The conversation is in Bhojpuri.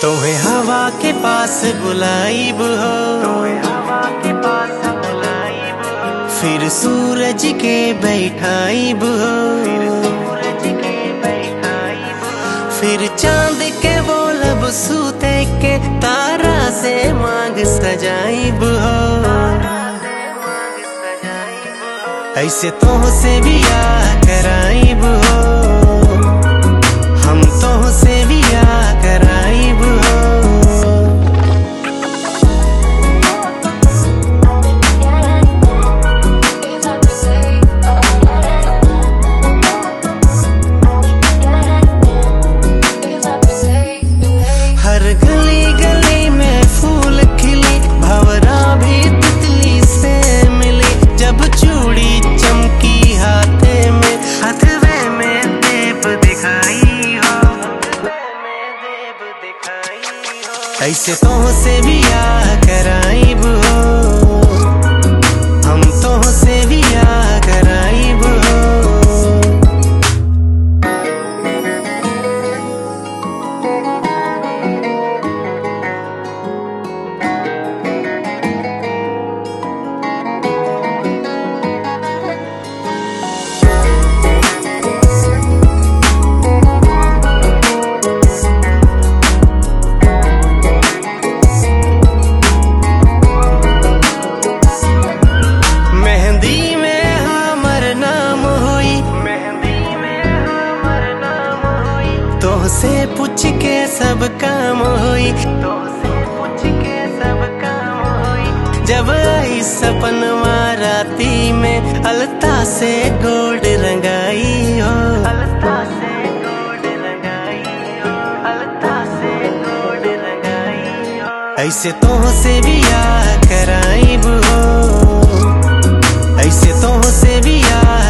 तुम्हें हवा के पास बुलाइब हो, फिर सूरज के बैठाइब हो, फिर चांद के बोलब सूते के तारा से मांग सजाइब हो। ऐसे तुमसे भी या कराइब हो, हम तुमसे भी या कराइब हो। हर गली गली में फूल खिली, भंवरा भी तितली से मिली। जब चूड़ी चमकी हाथे में, हथवे में देव दिखाई हो, ऐसे तुमसे भी या कराइब हो, हम तुमसे भी या कराइब हो। तोहसे पूछ के सब काम होई, जब आई सपनवा राती में अलता से गोल्ड रंगाई हो, ऐसे तुमसे भी या कराइब हो, ऐसे तुमसे भी या